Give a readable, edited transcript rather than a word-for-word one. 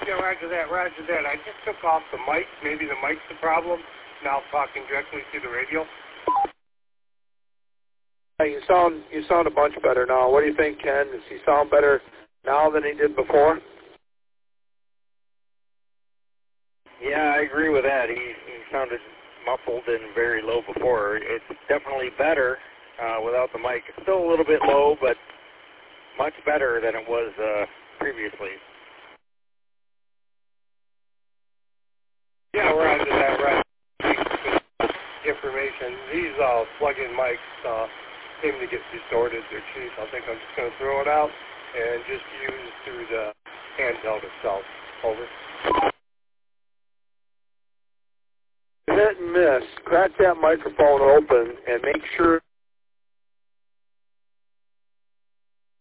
Yeah, roger that, roger that. I just took off the mic. Maybe the mic's the problem. Now talking directly through the radio. You sound a bunch better now. What do you think, Ken? Does he sound better now than he did before? Yeah, I agree with that. He sounded muffled and very low before. It's definitely better without the mic. It's still a little bit low, but much better than it was previously. Yeah, roger that, right. Information. These plug-in mics seem to get distorted. They're cheap. I think I'm just going to throw it out and just use through the handheld itself. Over. Hit and miss. Crack that microphone open and make sure